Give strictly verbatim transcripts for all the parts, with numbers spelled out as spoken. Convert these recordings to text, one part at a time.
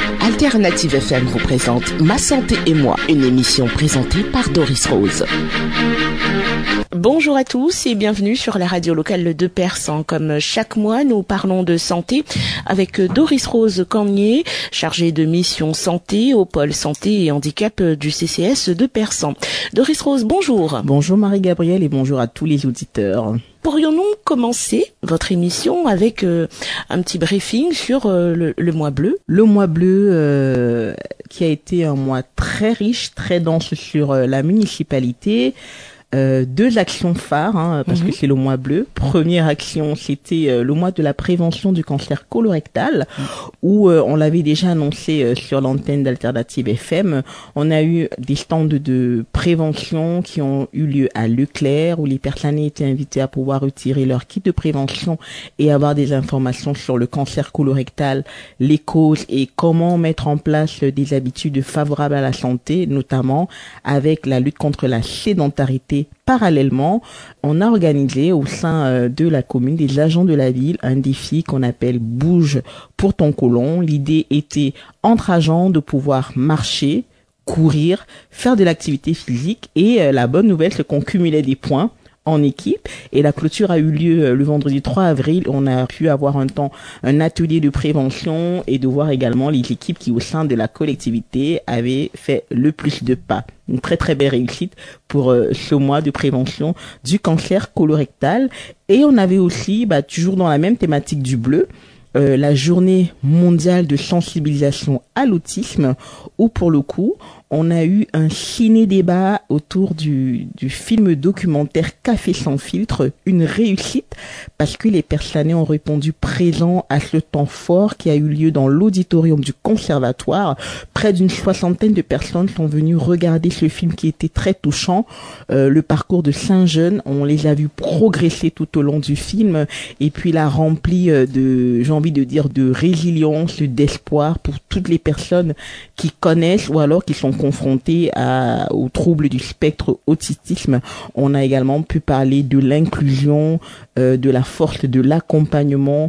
Alternative F M vous présente Ma Santé et moi, une émission présentée par Doris Rose. Bonjour à tous et bienvenue sur la radio locale de Persan. Comme chaque mois, nous parlons de santé avec Doris Rose Cornier, chargée de mission santé au pôle santé et handicap du C C S de Persan. Doris Rose, bonjour. Bonjour Marie-Gabrielle et bonjour à tous les auditeurs. Pourrions-nous commencer votre émission avec euh, un petit briefing sur euh, le, le mois bleu? Le mois bleu euh, qui a été un mois très riche, très dense sur euh, la municipalité. Euh, deux actions phares, hein, parce mmh. que c'est le mois bleu. Première action, c'était euh, le mois de la prévention du cancer colorectal, mmh. où euh, on l'avait déjà annoncé euh, sur l'antenne d'Alternative F M. On a eu des stands de prévention qui ont eu lieu à Leclerc, où les personnes étaient invitées à pouvoir retirer leur kit de prévention et avoir des informations sur le cancer colorectal, les causes et comment mettre en place des habitudes favorables à la santé, notamment avec la lutte contre la sédentarité. Parallèlement, on a organisé au sein de la commune des agents de la ville un défi qu'on appelle Bouge pour ton côlon. L'idée était entre agents de pouvoir marcher, courir, faire de l'activité physique et la bonne nouvelle c'est qu'on cumulait des points en équipe et la clôture a eu lieu le vendredi trois avril. On a pu avoir un temps, un atelier de prévention et de voir également les équipes qui au sein de la collectivité avaient fait le plus de pas. Une très très belle réussite pour euh, ce mois de prévention du cancer colorectal. Et on avait aussi, bah, toujours dans la même thématique du bleu, euh, la journée mondiale de sensibilisation à l'autisme où pour le coup, on a eu un ciné-débat autour du, du film documentaire Café sans filtre, une réussite parce que les personnes ont répondu présent à ce temps fort qui a eu lieu dans l'auditorium du conservatoire. Près d'une soixantaine de personnes sont venues regarder ce film qui était très touchant. Euh, le parcours de cinq jeunes, on les a vus progresser tout au long du film et puis l'a rempli de, j'ai envie de dire, de résilience, d'espoir pour toutes les personnes qui connaissent ou alors qui sont confrontés à, aux troubles du spectre autisme. On a également pu parler de l'inclusion, euh, de la force de l'accompagnement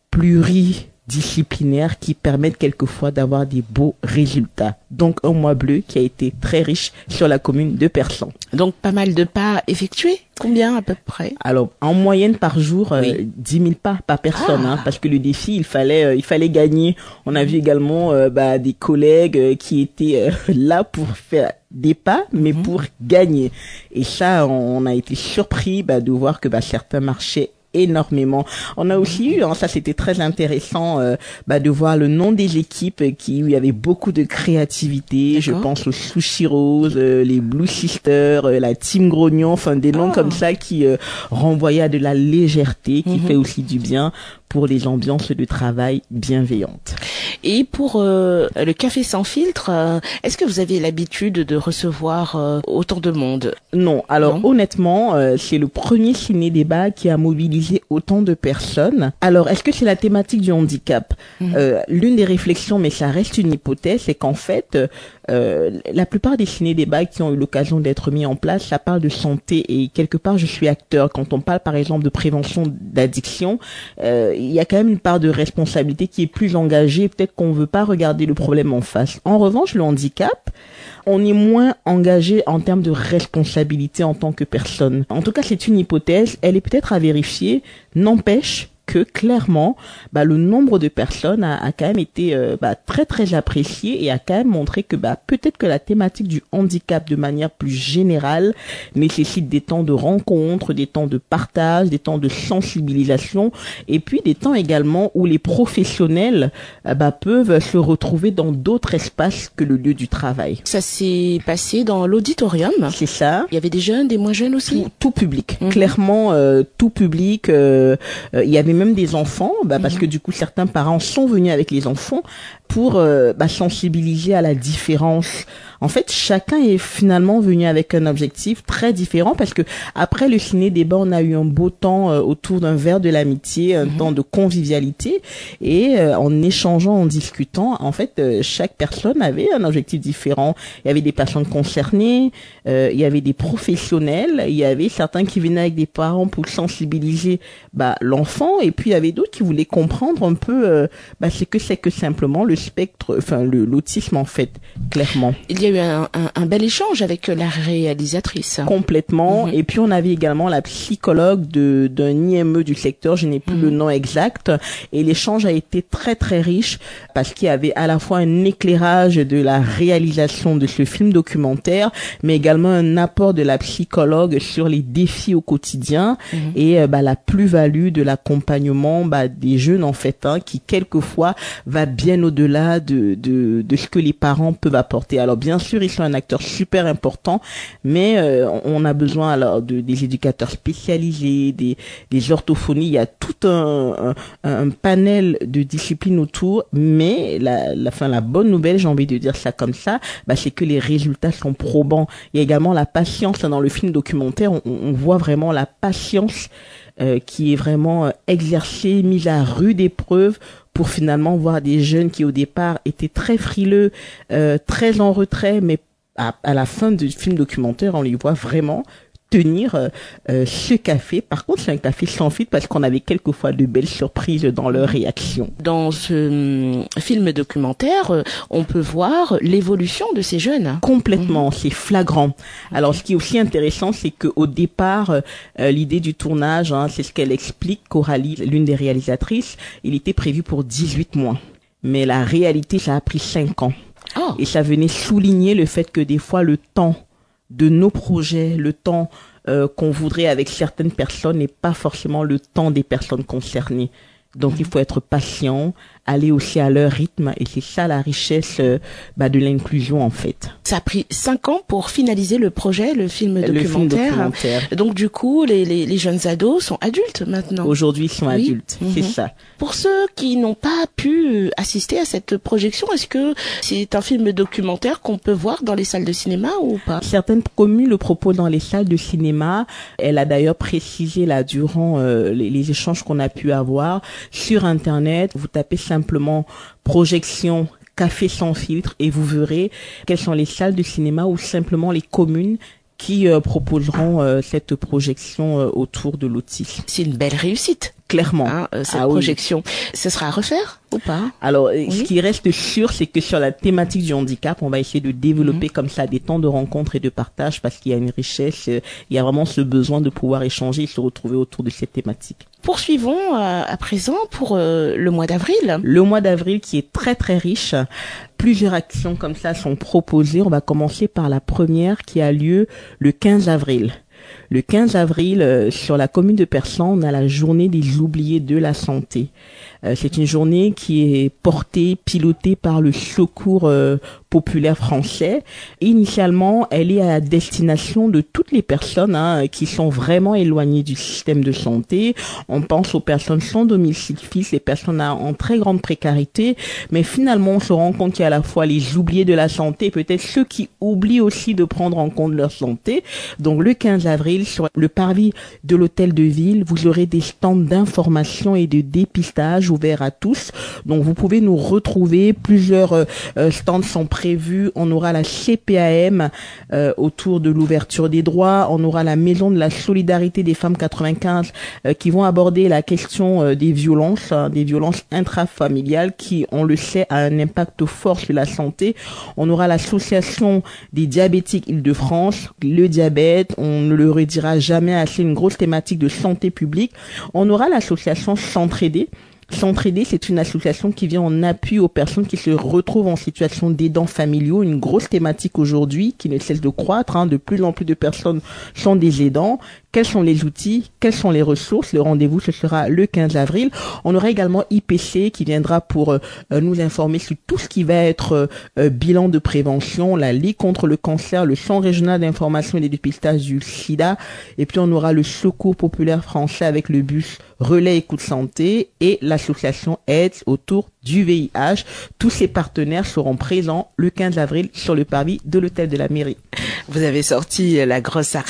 pluridisciplinaire qui permettent quelquefois d'avoir des beaux résultats. Donc un mois bleu qui a été très riche sur la commune de Persan. Donc pas mal de pas effectués. Combien à peu près? Alors en moyenne par jour, oui. euh, dix mille pas par personne, ah. hein, parce que le défi il fallait euh, il fallait gagner. On a vu également euh, bah, des collègues euh, qui étaient euh, là pour faire des pas, mais mmh. pour gagner. Et ça, on a été surpris bah, de voir que bah, certains marchaient énormément. On a aussi eu, hein, ça c'était très intéressant, euh, bah, de voir le nom des équipes qui où il y avait beaucoup de créativité. D'accord. Je pense aux Sushi Rose, euh, les Blue Sisters, euh, la Team Grognon, enfin des noms oh. comme ça qui euh, renvoyaient à de la légèreté, qui mm-hmm. fait aussi du bien pour les ambiances de travail bienveillantes. Et pour euh, le café sans filtre, euh, est-ce que vous avez l'habitude de recevoir euh, autant de monde? Non. Alors non. honnêtement, euh, c'est le premier ciné-débat qui a mobilisé autant de personnes. Alors, est-ce que c'est la thématique du handicap? mmh. euh, L'une des réflexions, mais ça reste une hypothèse, c'est qu'en fait, euh, la plupart des ciné-débats qui ont eu l'occasion d'être mis en place, ça parle de santé et quelque part, je suis acteur. Quand on parle par exemple de prévention d'addiction, euh, il y a quand même une part de responsabilité qui est plus engagée. Peut-être qu'on veut pas regarder le problème en face. En revanche, le handicap, on est moins engagé en termes de responsabilité en tant que personne. En tout cas, c'est une hypothèse. Elle est peut-être à vérifier. N'empêche que clairement, bah, le nombre de personnes a, a quand même été euh, bah, très très apprécié et a quand même montré que bah, peut-être que la thématique du handicap de manière plus générale nécessite des temps de rencontre, des temps de partage, des temps de sensibilisation et puis des temps également où les professionnels euh, bah, peuvent se retrouver dans d'autres espaces que le lieu du travail. Ça s'est passé dans l'auditorium. C'est ça. Il y avait des jeunes, des moins jeunes aussi. Tout, tout public, mmh. clairement euh, tout public. Euh, euh, il y avait même des enfants, bah, parce que du coup certains parents sont venus avec les enfants pour euh, bah, sensibiliser à la différence. En fait, chacun est finalement venu avec un objectif très différent parce que après le ciné-débat, on a eu un beau temps euh, autour d'un verre de l'amitié, un mmh. temps de convivialité et euh, en échangeant, en discutant, en fait, euh, chaque personne avait un objectif différent. Il y avait des personnes concernées, euh, il y avait des professionnels, il y avait certains qui venaient avec des parents pour sensibiliser bah, l'enfant et puis il y avait d'autres qui voulaient comprendre un peu euh, bah, ce que c'est que simplement le spectre, enfin le l'autisme en fait, clairement. Il y a eu un, un, un bel échange avec la réalisatrice. Complètement. Mm-hmm. Et puis on avait également la psychologue de d'un I M E du secteur, je n'ai plus mm-hmm. le nom exact. Et l'échange a été très très riche parce qu'il y avait à la fois un éclairage de la réalisation de ce film documentaire, mais également un apport de la psychologue sur les défis au quotidien mmh. et euh, bah, la plus-value de l'accompagnement bah, des jeunes en fait, hein, qui quelquefois va bien au-delà de, de de ce que les parents peuvent apporter. Alors bien sûr, ils sont un acteur super important, mais euh, on a besoin alors de des éducateurs spécialisés, des des orthophonies. Il y a tout un un, un panel de disciplines autour, mais la la fin la bonne nouvelle, j'ai envie de dire ça comme ça, bah c'est que les résultats sont probants. Il y a également la patience dans le film documentaire. On, on voit vraiment la patience euh, qui est vraiment euh, exercée, mise à rude épreuve pour finalement voir des jeunes qui au départ étaient très frileux, euh, très en retrait, mais à, à la fin du film documentaire, on les voit vraiment tenir euh, euh, ce café. Par contre, c'est un café sans filtre parce qu'on avait quelquefois de belles surprises dans leur réaction. Dans ce euh, film documentaire, euh, on peut voir l'évolution de ces jeunes. Complètement, mmh. c'est flagrant. Alors, ce qui est aussi intéressant, c'est que au départ, euh, l'idée du tournage, hein, c'est ce qu'elle explique, Coralie, l'une des réalisatrices, il était prévu pour dix-huit mois. Mais la réalité, ça a pris cinq ans. Oh. Et ça venait souligner le fait que des fois, le temps de nos projets, le temps euh, qu'on voudrait avec certaines personnes n'est pas forcément le temps des personnes concernées. Donc, mmh. il faut être patient, aller aussi à leur rythme, et c'est ça la richesse euh, bah, de l'inclusion en fait. Ça a pris cinq ans pour finaliser le projet, le film documentaire. Le film documentaire. Donc du coup, les, les, les jeunes ados sont adultes maintenant. Aujourd'hui, ils sont oui. adultes, mmh. c'est ça. Pour ceux qui n'ont pas pu assister à cette projection, est-ce que c'est un film documentaire qu'on peut voir dans les salles de cinéma ou pas? Certaines communes le proposent dans les salles de cinéma. Elle a d'ailleurs précisé là durant euh, les, les échanges qu'on a pu avoir sur Internet. Vous tapez simplement projection café sans filtre et vous verrez quelles sont les salles de cinéma ou simplement les communes qui euh, proposeront euh, cette projection euh, autour de l'autisme. C'est une belle réussite. Clairement. Hein, euh, cette ah, projection. Oui. Ce sera à refaire ou pas? Alors, oui. ce qui reste sûr, c'est que sur la thématique du handicap, on va essayer de développer mmh. comme ça des temps de rencontre et de partage parce qu'il y a une richesse, euh, il y a vraiment ce besoin de pouvoir échanger et se retrouver autour de cette thématique. Poursuivons euh, à présent pour euh, le mois d'avril. Le mois d'avril qui est très très riche. Plusieurs actions comme ça sont proposées. On va commencer par la première qui a lieu le quinze avril. Le quinze avril, euh, sur la commune de Persan, on a la journée des oubliés de la santé. Euh, c'est une journée qui est portée, pilotée par le Secours euh, populaire français. Initialement, elle est à destination de toutes les personnes hein, qui sont vraiment éloignées du système de santé. On pense aux personnes sans domicile fixe, les personnes en très grande précarité. Mais finalement, on se rend compte qu'il y a à la fois les oubliés de la santé, peut-être ceux qui oublient aussi de prendre en compte leur santé. Donc le quinze avril, sur le parvis de l'hôtel de ville, vous aurez des stands d'information et de dépistage ouverts à tous. Donc vous pouvez nous retrouver. Plusieurs euh, stands sont prévus. On aura la C P A M euh, autour de l'ouverture des droits. On aura la Maison de la Solidarité des Femmes quatre-vingt-quinze euh, qui vont aborder la question euh, des violences, hein, des violences intrafamiliales qui, on le sait, a un impact fort sur la santé. On aura l'Association des diabétiques Île-de-France. Le diabète, on ne le redira jamais assez, une grosse thématique de santé publique. On aura l'association S'entraider. S'entraider, c'est une association qui vient en appui aux personnes qui se retrouvent en situation d'aidants familiaux, une grosse thématique aujourd'hui qui ne cesse de croître. Hein. De plus en plus de personnes sont des aidants. Quels sont les outils? Quelles sont les ressources? Le rendez-vous, ce sera le quinze avril. On aura également I P C qui viendra pour euh, nous informer sur tout ce qui va être euh, bilan de prévention, la Ligue contre le cancer, le Centre régional d'information et de dépistage du sida. Et puis on aura le Secours populaire français avec le bus Relais Écoute Santé et l'association AIDS autour du V I H. Tous ces partenaires seront présents le quinze avril sur le parvis de l'hôtel de la mairie. Vous avez sorti la grosse artillerie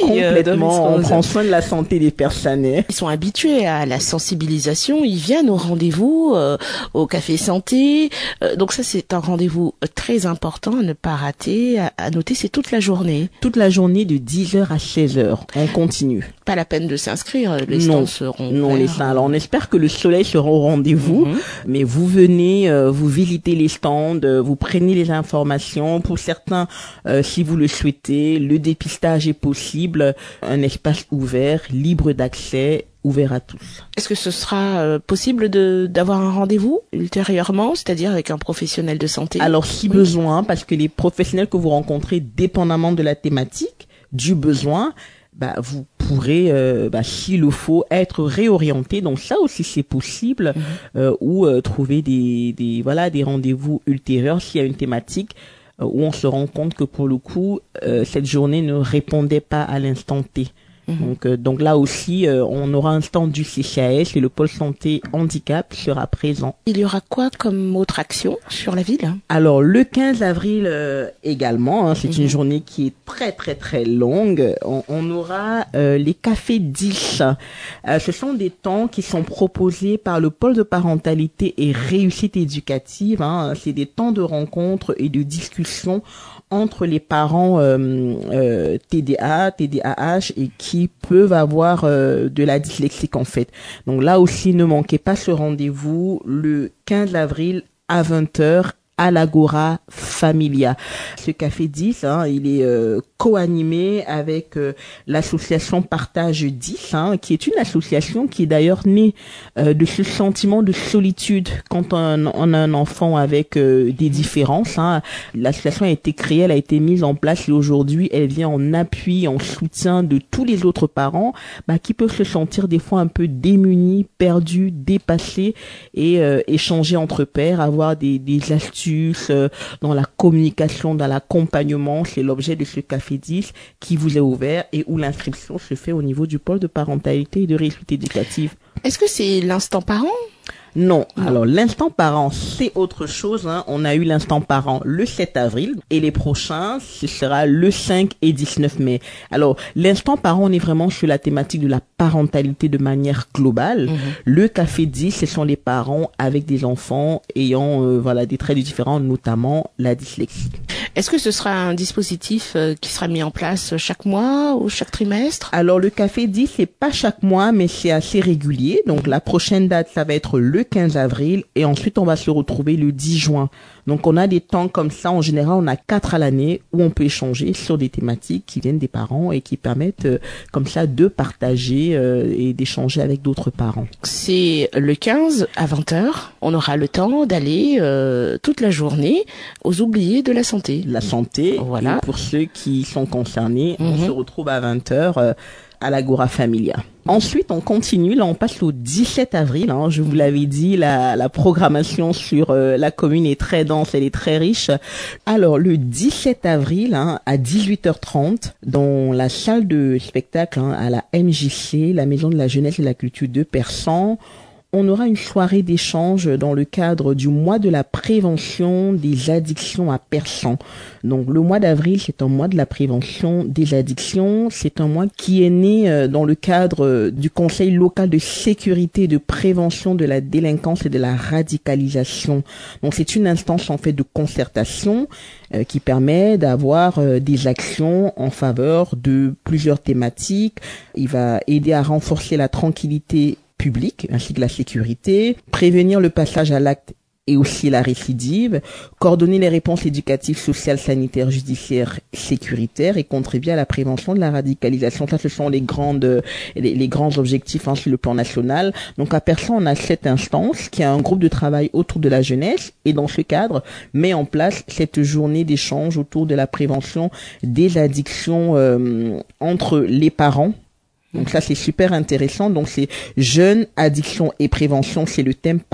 Complètement, on prend soin de la santé des personnes. Ils sont habitués à la sensibilisation, ils viennent au rendez-vous, euh, au café santé. Euh, donc ça, c'est un rendez-vous très important à ne pas rater, à, à noter, c'est toute la journée. Toute la journée de dix heures à seize heures, on continue. Pas la peine de s'inscrire, les stands non, seront Non, les stands. Alors on espère que le soleil sera au rendez-vous, mm-hmm. mais vous venez, euh, vous visitez les stands, euh, vous prenez les informations. Pour certains, euh, si vous le souhaitez, le dépistage est possible, un espace ouvert, libre d'accès, ouvert à tous. Est-ce que ce sera euh, possible de d'avoir un rendez-vous ultérieurement, c'est-à-dire avec un professionnel de santé? Alors si oui. besoin, parce que les professionnels que vous rencontrez, dépendamment de la thématique, du besoin, bah vous pourrez, euh, bah, s'il le faut, être réorienté. Donc ça aussi c'est possible, mmh. euh, ou euh, trouver des des voilà des rendez-vous ultérieurs s'il y a une thématique euh, où on se rend compte que pour le coup euh, cette journée ne répondait pas à l'instant T. Mmh. Donc, euh, donc là aussi, euh, on aura un stand du C C A S et le pôle santé handicap sera présent. Il y aura quoi comme autre action sur la ville? Alors, le quinze avril euh, également, hein, c'est mmh. une journée qui est très très très longue. On, on aura euh, les cafés dix. Euh, ce sont des temps qui sont proposés par le pôle de parentalité et réussite éducative. Hein. C'est des temps de rencontre et de discussion entre les parents euh, euh, T D A, T D A H et qui peuvent avoir euh, de la dyslexie en fait. Donc là aussi, ne manquez pas ce rendez-vous le quinze avril à vingt heures à l'Agora Familia. Ce café dix, hein, il est euh, co-animé avec euh, l'association Partage dix, hein, qui est une association qui est d'ailleurs née euh, de ce sentiment de solitude quand on, on a un enfant avec euh, des différences. Hein. L'association a été créée, elle a été mise en place et aujourd'hui, elle vient en appui, en soutien de tous les autres parents bah, qui peuvent se sentir des fois un peu démunis, perdus, dépassés et euh, échanger entre pairs, avoir des, des astuces dans la communication, dans l'accompagnement. C'est l'objet de ce café dix qui vous est ouvert et où l'inscription se fait au niveau du pôle de parentalité et de réussite éducative. Est-ce que c'est l'instant parent? Non. non. Alors, l'instant parent, c'est autre chose. Hein. On a eu l'instant parent le sept avril et les prochains, ce sera le cinq et dix-neuf mai. Alors, l'instant parent, on est vraiment sur la thématique de la parentalité de manière globale. Mm-hmm. Le café dix, ce sont les parents avec des enfants ayant euh, voilà des traits différents, notamment la dyslexie. Est-ce que ce sera un dispositif euh, qui sera mis en place chaque mois ou chaque trimestre? Alors, le café dix, c'est pas chaque mois, mais c'est assez régulier. Donc, la prochaine date, ça va être le quinze avril et ensuite on va se retrouver le dix juin. Donc on a des temps comme ça, en général on a quatre à l'année où on peut échanger sur des thématiques qui viennent des parents et qui permettent euh, comme ça de partager euh, et d'échanger avec d'autres parents. C'est le quinze à vingt heures, on aura le temps d'aller euh, toute la journée aux oubliés de la santé. La santé, voilà. Et pour ceux qui sont concernés, mm-hmm. on se retrouve à vingt heures euh, à l'Agora Familia. Ensuite, on continue. Là, on passe au dix-sept avril. Hein, je vous l'avais dit, la, la programmation sur euh, la commune est très dense, elle est très riche. Alors, le dix-sept avril, hein, à dix-huit heures trente, dans la salle de spectacle hein, à la M J C, la Maison de la Jeunesse et de la Culture de Persan, on aura une soirée d'échange dans le cadre du mois de la prévention des addictions à Persan. Donc le mois d'avril, c'est un mois de la prévention des addictions. C'est un mois qui est né dans le cadre du Conseil local de sécurité et de prévention de la délinquance et de la radicalisation. Donc c'est une instance en fait de concertation euh, qui permet d'avoir euh, des actions en faveur de plusieurs thématiques. Il va aider à renforcer la tranquillité public ainsi que la sécurité, prévenir le passage à l'acte et aussi la récidive, coordonner les réponses éducatives, sociales, sanitaires, judiciaires, sécuritaires et contribuer à la prévention de la radicalisation. Ça, ce sont les grandes, les, les grands objectifs hein, sur le plan national. Donc à Persan, on a cette instance qui a un groupe de travail autour de la jeunesse et dans ce cadre met en place cette journée d'échange autour de la prévention des addictions euh, entre les parents. Donc ça, c'est super intéressant. Donc c'est jeunes, addiction et prévention. C'est le thème parents,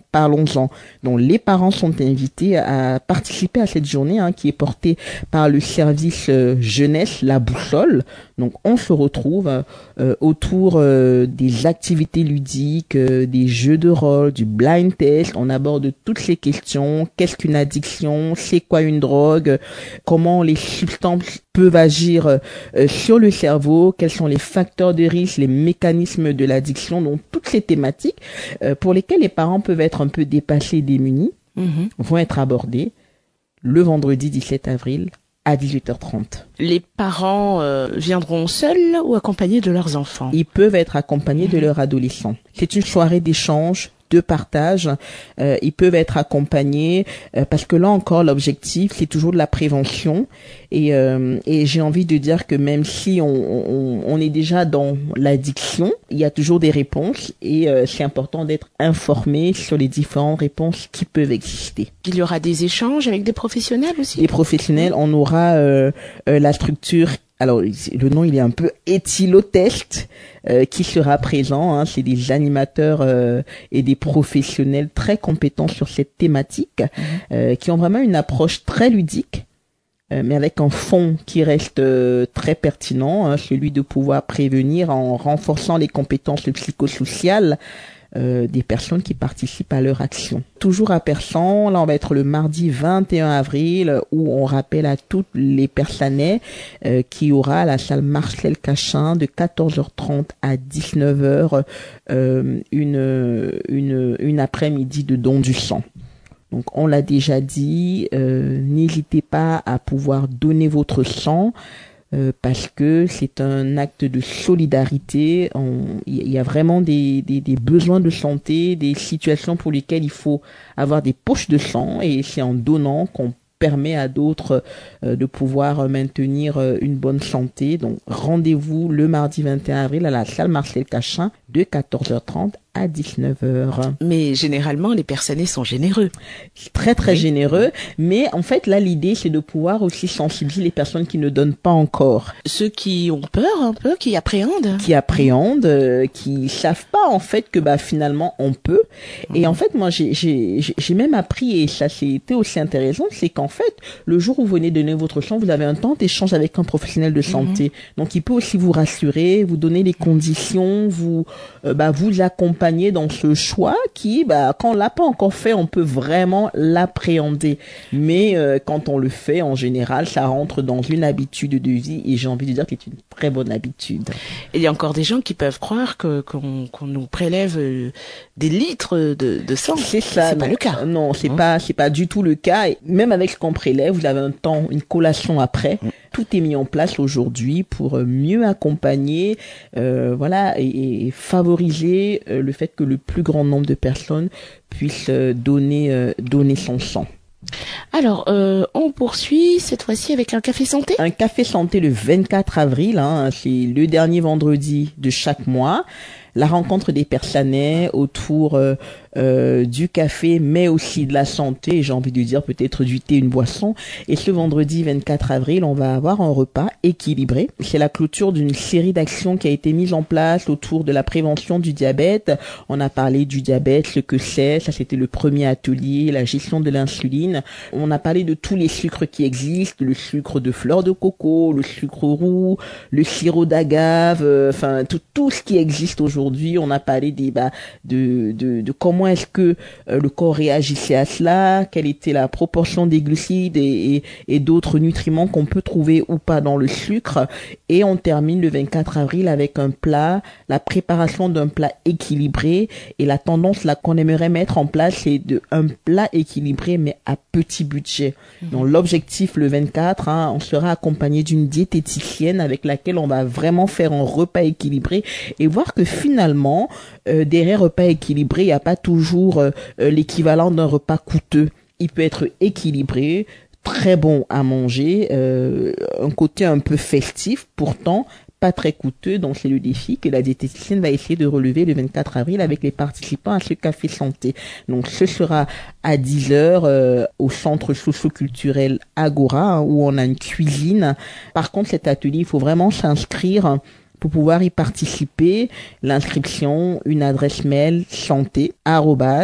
parlons-en. Donc les parents sont invités à participer à cette journée hein, qui est portée par le service euh, jeunesse La Boussole. Donc on se retrouve euh, autour euh, des activités ludiques, euh, des jeux de rôle, du blind test. On aborde toutes ces questions. Qu'est-ce qu'une addiction? C'est quoi une drogue? Comment les substances peuvent agir euh, sur le cerveau? Quels sont les facteurs de risque, les mécanismes de l'addiction? Donc toutes ces thématiques euh, pour lesquelles les parents peuvent être un peu dépassés, démunis, mmh. vont être abordées le vendredi dix-sept avril à dix-huit heures trente. Les parents euh, viendront seuls ou accompagnés de leurs enfants? Ils peuvent être accompagnés mmh. de leurs adolescents. C'est une soirée d'échange, de partage. Euh, ils peuvent être accompagnés euh, parce que là encore l'objectif c'est toujours de la prévention et euh, et j'ai envie de dire que même si on on, on est déjà dans l'addiction, il y a toujours des réponses et euh, c'est important d'être informé sur les différentes réponses qui peuvent exister. Il y aura des échanges avec des professionnels aussi? Des professionnels, on aura euh, euh, la structure. Alors, le nom, il est un peu Éthylotest, euh, qui sera présent. Hein. C'est des animateurs euh, et des professionnels très compétents sur cette thématique, mmh. euh, qui ont vraiment une approche très ludique, euh, mais avec un fond qui reste euh, très pertinent, hein, celui de pouvoir prévenir en renforçant les compétences psychosociales Euh, des personnes qui participent à leur action. Toujours à Persan, là on va être le mardi vingt et un avril où on rappelle à toutes les Persanais euh, qu'il y aura à la salle Marcel Cachin de quatorze heures trente à dix-neuf heures euh, une, une, une après-midi de don du sang. Donc on l'a déjà dit, euh, n'hésitez pas à pouvoir donner votre sang. Euh, parce que c'est un acte de solidarité. Il y a vraiment des, des, des besoins de santé, des situations pour lesquelles il faut avoir des poches de sang et c'est en donnant qu'on permet à d'autres euh, de pouvoir maintenir euh, une bonne santé. Donc rendez-vous le mardi vingt et un avril à la salle Marcel Cachin de quatorze heures trente à dix-neuf heures. Mais généralement, les Persanais sont généreux. Très, très oui. généreux. Mais en fait, là, l'idée, c'est de pouvoir aussi sensibiliser les personnes qui ne donnent pas encore. Ceux qui ont peur un peu, qui appréhendent. Qui appréhendent, euh, qui savent pas, en fait, que bah finalement, on peut. Mmh. Et en fait, moi, j'ai, j'ai, j'ai même appris, et ça, c'était aussi intéressant, c'est qu'en fait, le jour où vous venez donner votre sang, vous avez un temps d'échange avec un professionnel de santé. Mmh. Donc, il peut aussi vous rassurer, vous donner les conditions, vous, euh, bah, vous accompagner dans ce choix qui, bah, quand on l'a pas encore fait, on peut vraiment l'appréhender. Mais euh, quand on le fait, en général, ça rentre dans une habitude de vie et j'ai envie de dire que c'est une très bonne habitude. Et il y a encore des gens qui peuvent croire que qu'on, qu'on nous prélève euh, des litres de, de sang. C'est ça. C'est non, pas le cas. Non, c'est mmh. pas, c'est pas du tout le cas. Et même avec ce qu'on prélève, vous avez un temps, une collation après. Mmh. Tout est mis en place aujourd'hui pour mieux accompagner, euh, voilà, et, et favoriser euh, le fait que le plus grand nombre de personnes puissent euh, donner, euh, donner son sang. Alors, euh, on poursuit cette fois-ci avec un café santé. Un café santé le vingt-quatre avril, hein, c'est le dernier vendredi de chaque mois. La rencontre des Persanais autour euh, euh, du café, mais aussi de la santé, j'ai envie de dire peut-être du thé, une boisson. Et ce vendredi vingt-quatre avril, on va avoir un repas équilibré. C'est la clôture d'une série d'actions qui a été mise en place autour de la prévention du diabète. On a parlé du diabète, ce que c'est, ça c'était le premier atelier, la gestion de l'insuline. On a parlé de tous les sucres qui existent, le sucre de fleur de coco, le sucre roux, le sirop d'agave, euh, enfin tout, tout ce qui existe aujourd'hui. Aujourd'hui, on a parlé des, bah, de, de, de comment est-ce que euh, le corps réagissait à cela, quelle était la proportion des glucides et, et, et d'autres nutriments qu'on peut trouver ou pas dans le sucre. Et on termine le vingt-quatre avril avec un plat, la préparation d'un plat équilibré. Et la tendance là qu'on aimerait mettre en place, c'est de un plat équilibré mais à petit budget. Mmh. Donc l'objectif le vingt-quatre, hein, on sera accompagné d'une diététicienne avec laquelle on va vraiment faire un repas équilibré et voir que finalement, euh, derrière repas équilibré, il n'y a pas toujours euh, l'équivalent d'un repas coûteux. Il peut être équilibré, très bon à manger, euh, un côté un peu festif, pourtant pas très coûteux. Donc c'est le défi que la diététicienne va essayer de relever le vingt-quatre avril avec les participants à ce café santé. Donc ce sera à dix heures euh, au centre socio-culturel Agora, hein, où on a une cuisine. Par contre, cet atelier, il faut vraiment s'inscrire pour pouvoir y participer. L'inscription, une adresse mail santé arobase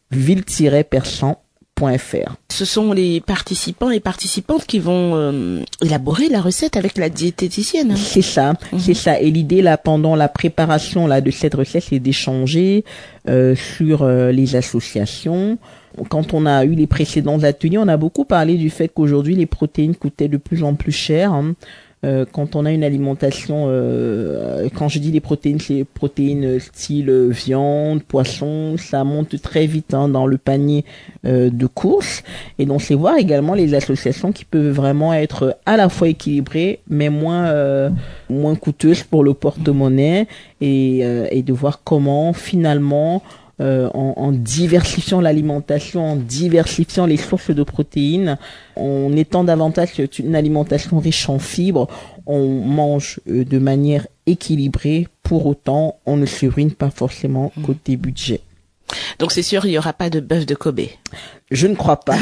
ville tiret persan point f r. Ce sont les participants et participantes qui vont euh, élaborer la recette avec la diététicienne. Hein. C'est ça, mmh. c'est ça. Et l'idée là, pendant la préparation là de cette recette, c'est d'échanger euh, sur euh, les associations. Quand on a eu les précédents ateliers, on a beaucoup parlé du fait qu'aujourd'hui les protéines coûtaient de plus en plus cher. Hein. Euh, quand on a une alimentation, euh, quand je dis les protéines, c'est les protéines style viande, poisson, ça monte très vite hein, dans le panier euh, de courses. Et donc c'est voir également les associations qui peuvent vraiment être à la fois équilibrées, mais moins euh, moins coûteuses pour le porte-monnaie, et, euh, et de voir comment finalement Euh, en, en diversifiant l'alimentation, en diversifiant les sources de protéines, en étant davantage une alimentation riche en fibres, on mange euh, de manière équilibrée. Pour autant, on ne se ruine pas forcément côté budget. Donc c'est sûr, il n'y aura pas de bœuf de Kobe. Je ne crois pas.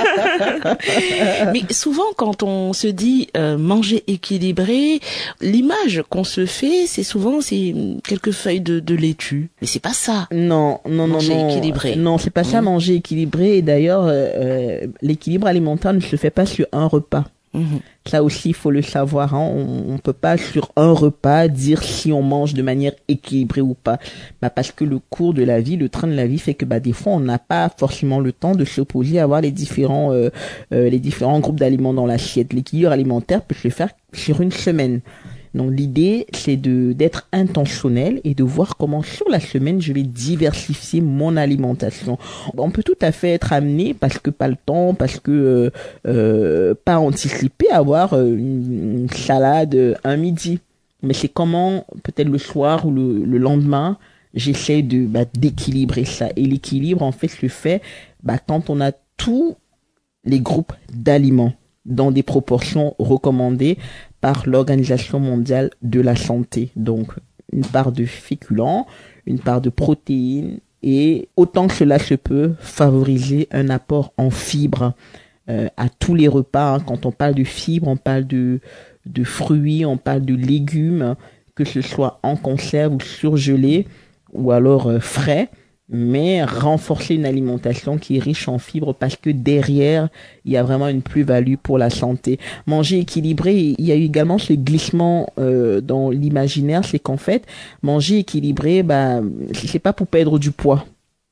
Mais souvent, quand on se dit euh, manger équilibré, l'image qu'on se fait, c'est souvent c'est quelques feuilles de, de laitue. Mais c'est pas ça. Non, non, manger non, non. équilibré. Non, c'est pas ça, mmh. manger équilibré. Et d'ailleurs, euh, l'équilibre alimentaire ne se fait pas sur un repas. Mmh. Ça aussi, il faut le savoir. Hein. On, on peut pas sur un repas dire si on mange de manière équilibrée ou pas. Bah parce que le cours de la vie, le train de la vie fait que bah des fois on n'a pas forcément le temps de s'opposer à avoir les différents euh, euh, les différents groupes d'aliments dans l'assiette. L'équilibre alimentaire peut se faire sur une semaine. Donc l'idée, c'est de d'être intentionnel et de voir comment sur la semaine je vais diversifier mon alimentation. On peut tout à fait être amené, parce que pas le temps, parce que euh, euh, pas anticipé, à avoir une, une salade un midi. Mais c'est comment, peut-être le soir ou le, le lendemain, j'essaie de bah, d'équilibrer ça. Et l'équilibre, en fait, se fait bah, quand on a tous les groupes d'aliments dans des proportions recommandées par l'Organisation mondiale de la santé. Donc, une part de féculents, une part de protéines, et autant que cela se peut, favoriser un apport en fibres euh, à tous les repas. Hein. Quand on parle de fibres, on parle de, de fruits, on parle de légumes, que ce soit en conserve ou surgelé, ou alors euh, frais. Mais renforcer une alimentation qui est riche en fibres, parce que derrière, il y a vraiment une plus-value pour la santé. Manger équilibré, il y a eu également ce glissement euh, dans l'imaginaire, c'est qu'en fait, manger équilibré, bah, c'est pas pour perdre du poids,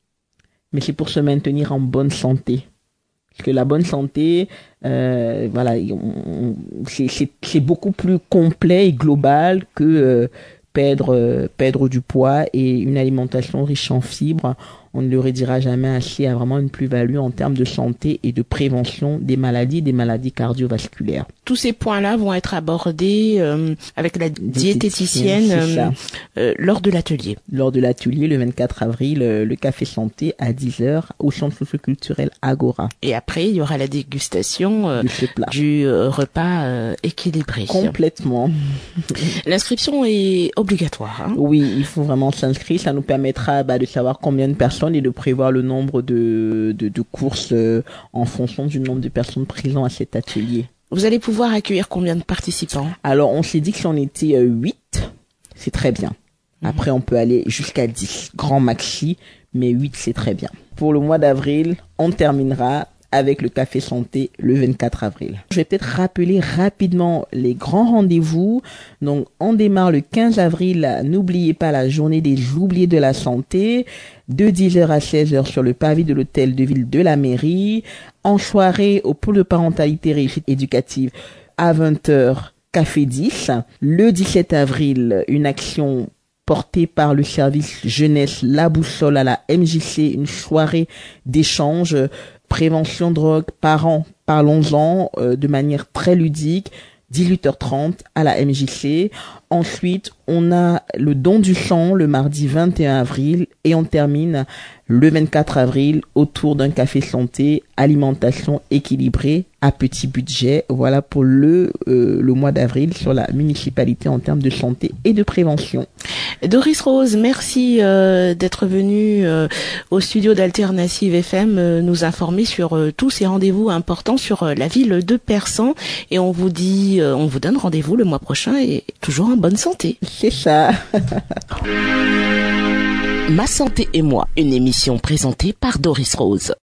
mais c'est pour se maintenir en bonne santé. Parce que la bonne santé, euh, voilà, on, c'est, c'est, c'est beaucoup plus complet et global que euh, perdre euh, perdre du poids. Et une alimentation riche en fibres, on ne le redira jamais assez, a vraiment une plus-value en termes de santé et de prévention des maladies, des maladies cardiovasculaires. Tous ces points-là vont être abordés euh, avec la diététicienne euh, euh, lors de l'atelier. Lors de l'atelier, le vingt-quatre avril, euh, le Café Santé à dix heures au Centre socioculturel Agora. Et après, il y aura la dégustation euh, du euh, repas euh, équilibré. Complètement. L'inscription est obligatoire. Hein? Oui, il faut vraiment s'inscrire. Ça nous permettra bah, de savoir combien de personnes et de prévoir le nombre de, de, de courses euh, en fonction du nombre de personnes présentes à cet atelier. Vous allez pouvoir accueillir combien de participants? Alors, on s'est dit que si on était euh, huit, c'est très bien. Mmh. Après, on peut aller jusqu'à dix, grand maxi, mais huit, c'est très bien. Pour le mois d'avril, on terminera avec le Café Santé le vingt-quatre avril. Je vais peut-être rappeler rapidement les grands rendez-vous. Donc, on démarre le quinze avril. N'oubliez pas la journée des oubliés de la santé, de dix heures à seize heures sur le pavé de l'hôtel de ville de la mairie. En soirée, au pôle de parentalité réussite éducative, à vingt heures, Café dix. Le dix-sept avril, une action portée par le service jeunesse La Boussole à la M J C, une soirée d'échange, prévention drogue, parents, parlons-en, euh, de manière très ludique, dix-huit heures trente à la M J C. Ensuite, on a le don du sang le mardi vingt et un avril, et on termine le vingt-quatre avril autour d'un café santé, alimentation équilibrée à petit budget. Voilà pour le euh, le mois d'avril sur la municipalité en termes de santé et de prévention. Doris Rose, merci euh, d'être venue euh, au studio d'Alternative F M euh, nous informer sur euh, tous ces rendez-vous importants sur euh, la ville de Persan, et on vous dit, euh, on vous donne rendez-vous le mois prochain, et toujours en bonne santé. C'est ça. Ma santé et moi, une émission présentée par Doris Rose.